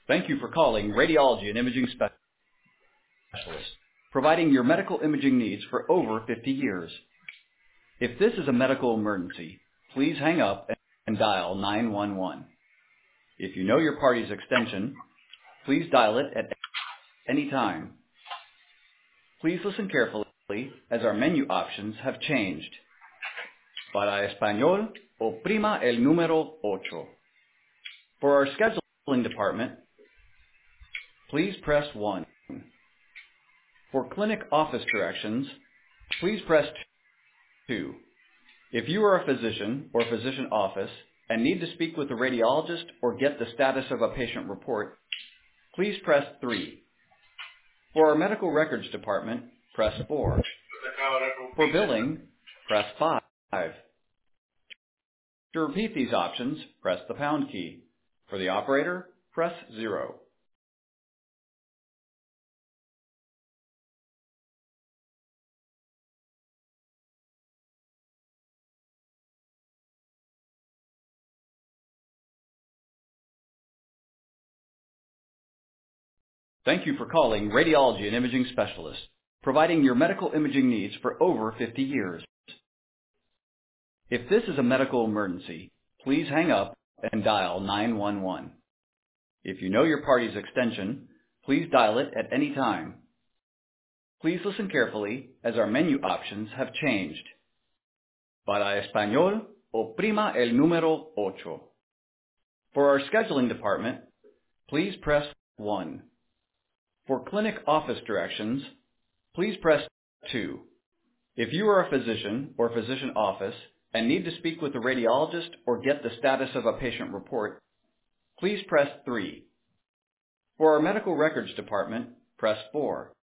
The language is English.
Thank you for calling Radiology and Imaging Specialist, providing your medical imaging needs for over 50 years. If this is a medical emergency, please hang up and dial 911. If you know your party's extension, please dial it at any time. Please listen carefully as our menu options have changed. Para español, oprima el número 8. For our scheduling department, please press 1. For clinic office directions, please press 2. If you are a physician or physician office and need to speak with a radiologist or get the status of a patient report, please press 3. For our medical records department, press 4. For billing, press 5. To repeat these options, press the pound key. For the operator, press 0. Thank you for calling Radiology and Imaging Specialist, providing your medical imaging needs for over 50 years. If this is a medical emergency, please hang up and dial 911. If you know your party's extension, please dial it at any time. Please listen carefully as our menu options have changed. Para español, oprima el número 8. For our scheduling department, please press 1. For clinic office directions, please press 2. If you are a physician or physician office and need to speak with a radiologist or get the status of a patient report, please press 3. For our medical records department, press 4.